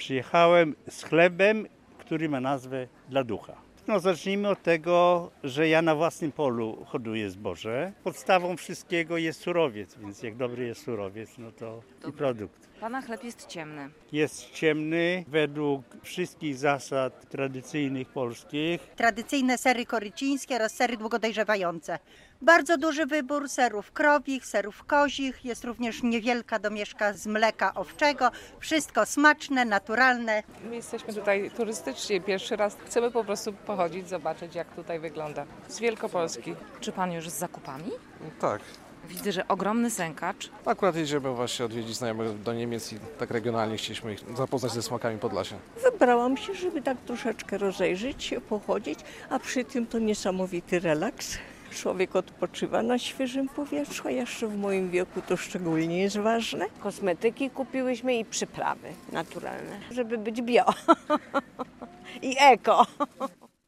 Przyjechałem z chlebem, który ma nazwę Dla Ducha. No, zacznijmy od tego, że ja na własnym polu hoduję zboże. Podstawą wszystkiego jest surowiec, więc jak dobry jest surowiec, no to i produkt. Pana chleb jest ciemny. Jest ciemny według wszystkich zasad tradycyjnych polskich. Tradycyjne sery korycińskie oraz sery długodojrzewające. Bardzo duży wybór serów krowich, serów kozich. Jest również niewielka domieszka z mleka owczego. Wszystko smaczne, naturalne. My jesteśmy tutaj turystycznie pierwszy raz. Chcemy po prostu pochodzić, zobaczyć jak tutaj wygląda. Z Wielkopolski. Czy pan już z zakupami? Tak. Widzę, że ogromny sękacz. Akurat jedziemy właśnie odwiedzić znajomych do Niemiec i tak regionalnie chcieliśmy ich zapoznać ze smakami Podlasia. Wybrałam się, żeby tak troszeczkę rozejrzeć się, pochodzić, a przy tym to niesamowity relaks. Człowiek odpoczywa na świeżym powietrzu, a jeszcze w moim wieku to szczególnie jest ważne. Kosmetyki kupiłyśmy i przyprawy naturalne, żeby być bio i eko.